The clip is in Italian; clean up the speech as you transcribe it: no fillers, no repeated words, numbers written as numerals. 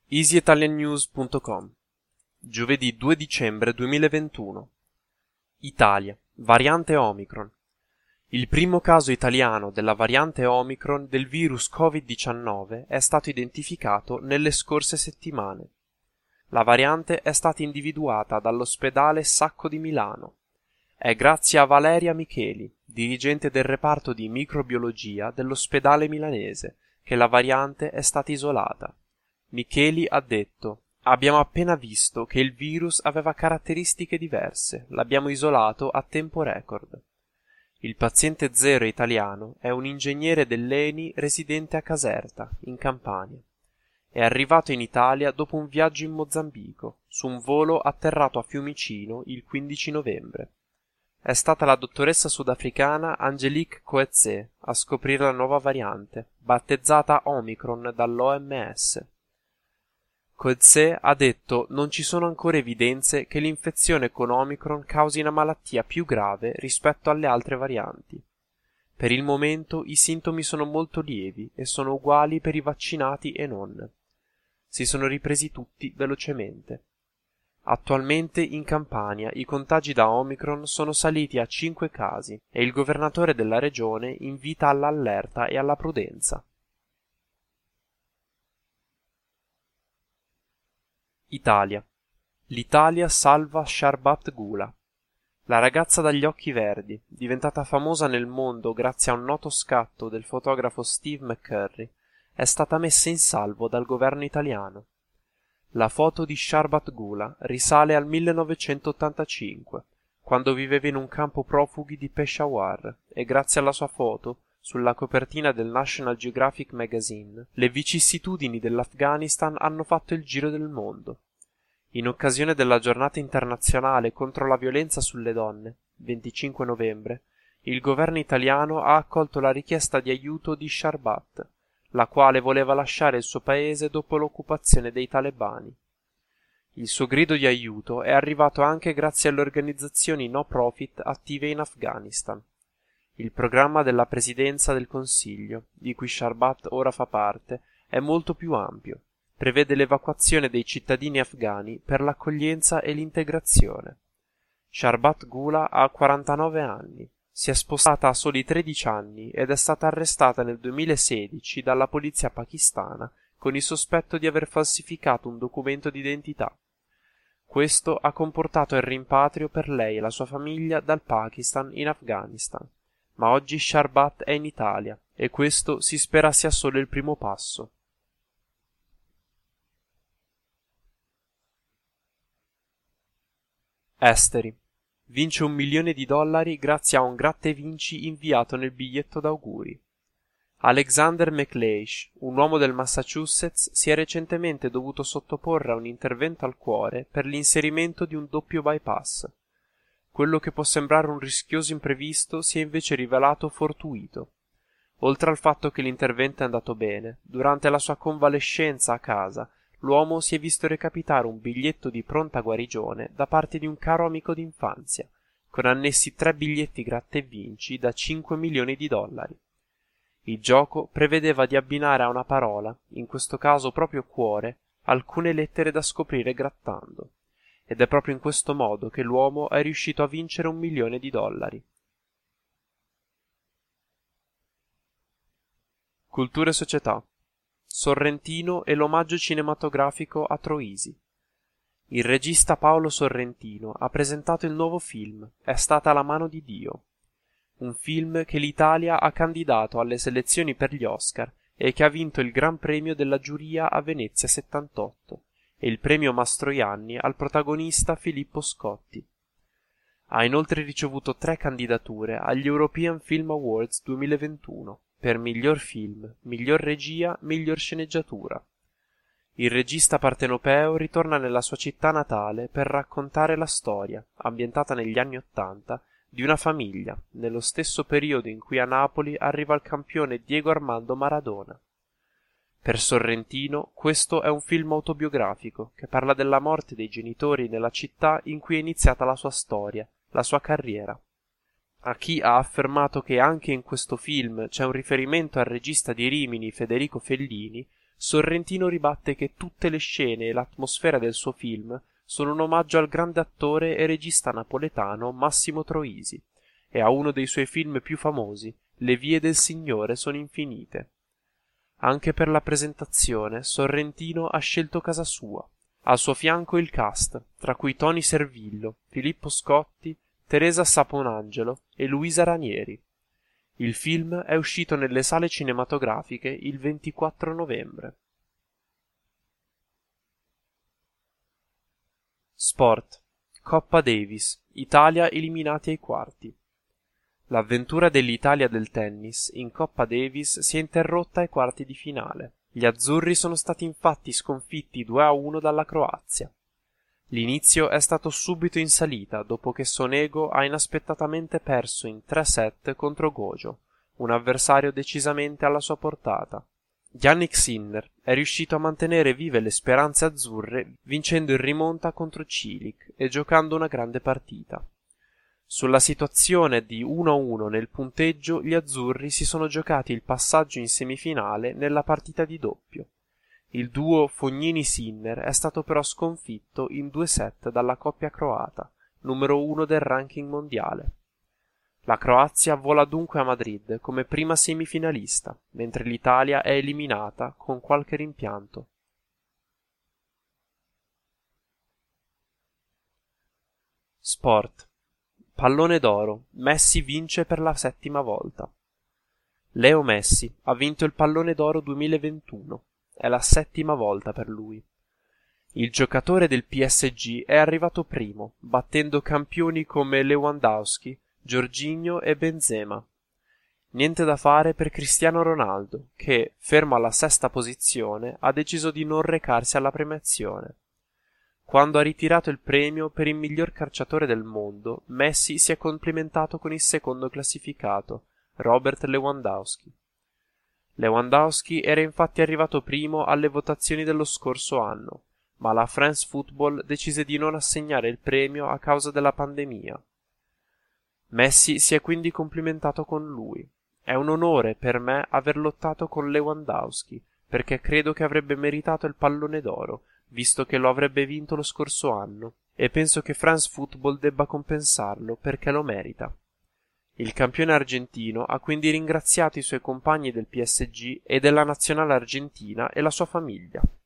easyitaliannews.com Giovedì 2 dicembre 2021 Italia, variante Omicron. Il primo caso italiano della variante Omicron del virus Covid-19 è stato identificato nelle scorse settimane. La variante è stata individuata dall'ospedale Sacco di Milano. È grazie a Valeria Micheli, dirigente del reparto di microbiologia dell'ospedale milanese, che la variante è stata isolata. Micheli ha detto: abbiamo appena visto che il virus aveva caratteristiche diverse, l'abbiamo isolato a tempo record. Il paziente zero italiano è un ingegnere dell'ENI residente a Caserta, in Campania. È arrivato in Italia dopo un viaggio in Mozambico, su un volo atterrato a Fiumicino il 15 novembre. È stata la dottoressa sudafricana Angelique Coetzee a scoprire la nuova variante, battezzata Omicron dall'OMS. Coetzee ha detto: non ci sono ancora evidenze che l'infezione con Omicron causi una malattia più grave rispetto alle altre varianti. Per il momento i sintomi sono molto lievi e sono uguali per i vaccinati e non. Si sono ripresi tutti velocemente. Attualmente in Campania i contagi da Omicron sono saliti a 5 casi e il governatore della regione invita all'allerta e alla prudenza. Italia. L'Italia salva Sharbat Gula. La ragazza dagli occhi verdi, diventata famosa nel mondo grazie a un noto scatto del fotografo Steve McCurry, è stata messa in salvo dal governo italiano. La foto di Sharbat Gula risale al 1985, quando viveva in un campo profughi di Peshawar, e grazie alla sua foto, sulla copertina del National Geographic Magazine, le vicissitudini dell'Afghanistan hanno fatto il giro del mondo. In occasione della giornata internazionale contro la violenza sulle donne, 25 novembre, il governo italiano ha accolto la richiesta di aiuto di Sharbat, la quale voleva lasciare il suo paese dopo l'occupazione dei talebani. Il suo grido di aiuto è arrivato anche grazie alle organizzazioni no profit attive in Afghanistan. Il programma della Presidenza del Consiglio, di cui Sharbat ora fa parte, è molto più ampio. Prevede l'evacuazione dei cittadini afghani per l'accoglienza e l'integrazione. Sharbat Gula ha 49 anni. Si è spostata a soli 13 anni ed è stata arrestata nel 2016 dalla polizia pakistana con il sospetto di aver falsificato un documento d'identità. Questo ha comportato il rimpatrio per lei e la sua famiglia dal Pakistan in Afghanistan. Ma oggi Sharbat è in Italia e questo si spera sia solo il primo passo. Esteri. Vince $1 milione grazie a un gratta e vinci inviato nel biglietto d'auguri. Alexander McLeish, un uomo del Massachusetts, si è recentemente dovuto sottoporre a un intervento al cuore per l'inserimento di un doppio bypass. Quello che può sembrare un rischioso imprevisto si è invece rivelato fortuito. Oltre al fatto che l'intervento è andato bene, durante la sua convalescenza a casa, l'uomo si è visto recapitare un biglietto di pronta guarigione da parte di un caro amico d'infanzia, con annessi 3 biglietti gratta e vinci da $5 milioni. Il gioco prevedeva di abbinare a una parola, in questo caso proprio cuore, alcune lettere da scoprire grattando. Ed è proprio in questo modo che l'uomo è riuscito a vincere $1 milione. Cultura e società. Sorrentino e l'omaggio cinematografico a Troisi. Il regista Paolo Sorrentino ha presentato il nuovo film È stata la mano di Dio, un film che l'Italia ha candidato alle selezioni per gli Oscar e che ha vinto il Gran Premio della giuria a Venezia 78 e il premio Mastroianni al protagonista Filippo Scotti. Ha inoltre ricevuto 3 candidature agli European Film Awards 2021 per miglior film, miglior regia, miglior sceneggiatura. Il regista partenopeo ritorna nella sua città natale per raccontare la storia, ambientata negli anni '80, di una famiglia, nello stesso periodo in cui a Napoli arriva il campione Diego Armando Maradona. Per Sorrentino questo è un film autobiografico che parla della morte dei genitori nella città in cui è iniziata la sua storia, la sua carriera. A chi ha affermato che anche in questo film c'è un riferimento al regista di Rimini Federico Fellini, Sorrentino ribatte che tutte le scene e l'atmosfera del suo film sono un omaggio al grande attore e regista napoletano Massimo Troisi e a uno dei suoi film più famosi, Le vie del Signore sono infinite. Anche per la presentazione Sorrentino ha scelto casa sua. Al suo fianco il cast, tra cui Tony Servillo, Filippo Scotti, Teresa Saponangelo e Luisa Ranieri. Il film è uscito nelle sale cinematografiche il 24 novembre. Sport. Coppa Davis. Italia eliminati ai quarti. L'avventura dell'Italia del tennis in Coppa Davis si è interrotta ai quarti di finale. Gli azzurri sono stati infatti sconfitti 2-1 dalla Croazia. L'inizio è stato subito in salita dopo che Sonego ha inaspettatamente perso in 3 set contro Gojo, un avversario decisamente alla sua portata. Jannik Sinner è riuscito a mantenere vive le speranze azzurre vincendo in rimonta contro Cilic e giocando una grande partita. Sulla situazione di 1-1 nel punteggio gli azzurri si sono giocati il passaggio in semifinale nella partita di doppio. Il duo Fognini-Sinner è stato però sconfitto in 2 set dalla coppia croata, numero 1 del ranking mondiale. La Croazia vola dunque a Madrid come prima semifinalista, mentre l'Italia è eliminata con qualche rimpianto. Sport. Pallone d'oro. Messi vince per la 7ª volta. Leo Messi ha vinto il Pallone d'oro 2021. È la 7ª volta per lui. Il giocatore del PSG è arrivato primo, battendo campioni come Lewandowski, Jorginho e Benzema. Niente da fare per Cristiano Ronaldo, che, fermo alla 6ª posizione, ha deciso di non recarsi alla premiazione. Quando ha ritirato il premio per il miglior calciatore del mondo, Messi si è complimentato con il secondo classificato, Robert Lewandowski. Lewandowski era infatti arrivato primo alle votazioni dello scorso anno, ma la France Football decise di non assegnare il premio a causa della pandemia. Messi si è quindi complimentato con lui. È un onore per me aver lottato con Lewandowski, perché credo che avrebbe meritato il pallone d'oro, visto che lo avrebbe vinto lo scorso anno, e penso che France Football debba compensarlo perché lo merita. Il campione argentino ha quindi ringraziato i suoi compagni del PSG e della nazionale argentina e la sua famiglia.